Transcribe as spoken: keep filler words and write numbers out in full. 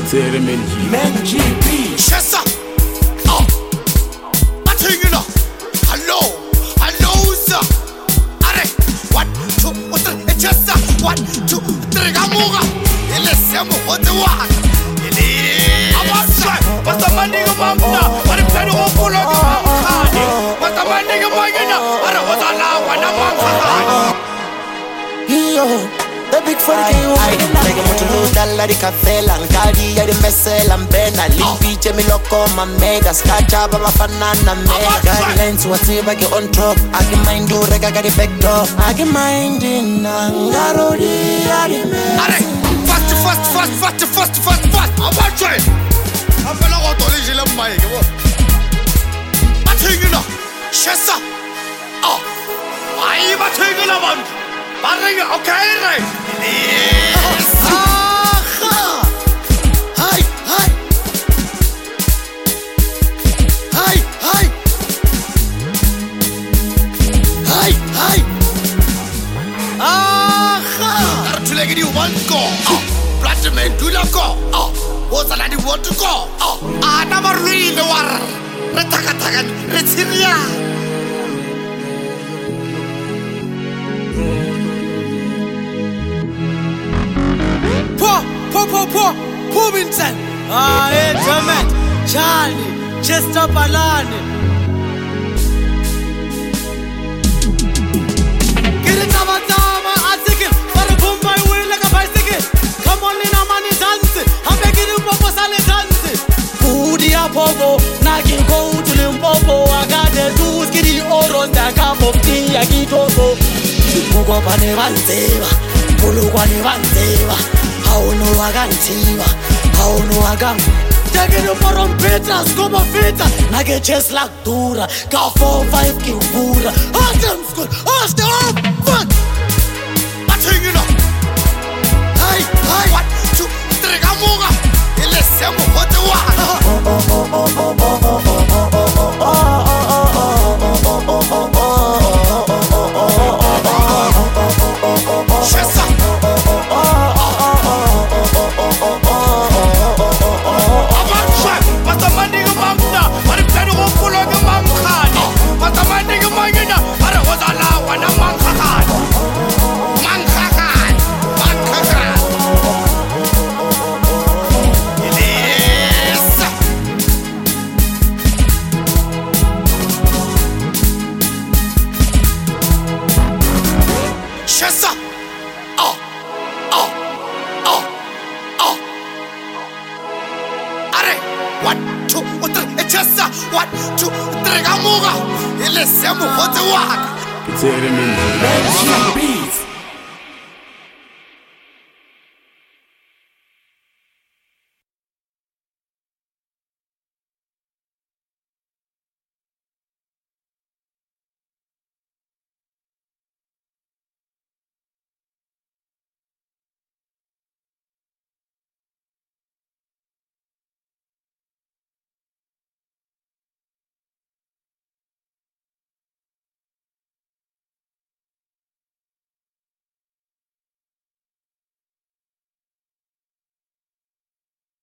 Tsere Menji Menji B Shesa Oh Mathingina Hello Hello sir Are One two three Shesa One two three Gamuga Ele semo hote wa Ele Amasa Basta mandinga mamna Are penu opulo ki mamkhani Basta mandinga magina Are hotala wana mamkhani Yo The big for the game I take him to lose that like the cafe and carry the messel and ben I leave me loco my mega scratch up my banana mega guidelines whatever get on top I can mind do rega got the back door I can mind in Nangarodi Are fast fast fast fast fast fast fast I want to I feel like what only je l'aime mai Mathingina Shesa Oh Ai mathingina man Barring okay right Yes Aha Hi hi Hi hi Hi hi Aha Tartulegi di one go Platinum do la go Oh what's that you want to go Oh ana marui le war Re taka taka re tsiria Po, po, po, Pubinton. Ah, hey, Jermaine, Charlie, Chester Balani. Get it, Tama, Tama, I take it. But I put my wheel like a bicycle. Come on in, I'm on the dance. I'm making you pop us on the dance. Pudi a popo, knocking go to Limpopo. I got the dudes, get the oros, that cup of tea, I get over. Mugo Pane Vanzeva, Pulugani Vanzeva. How no agantiva, how no agam. Take it for on Petras, come on Feta. I get chest like Dura, got four five Kibura. Awesome school, awesome up, fuck. Mathingina Hi hi One two three Gamuga Ele semo hote wa Shesa Shesa Oh Oh Oh Oh Are One two three Shesa One two three Gamuga Ele semo hote wa Tsere Menji Menji B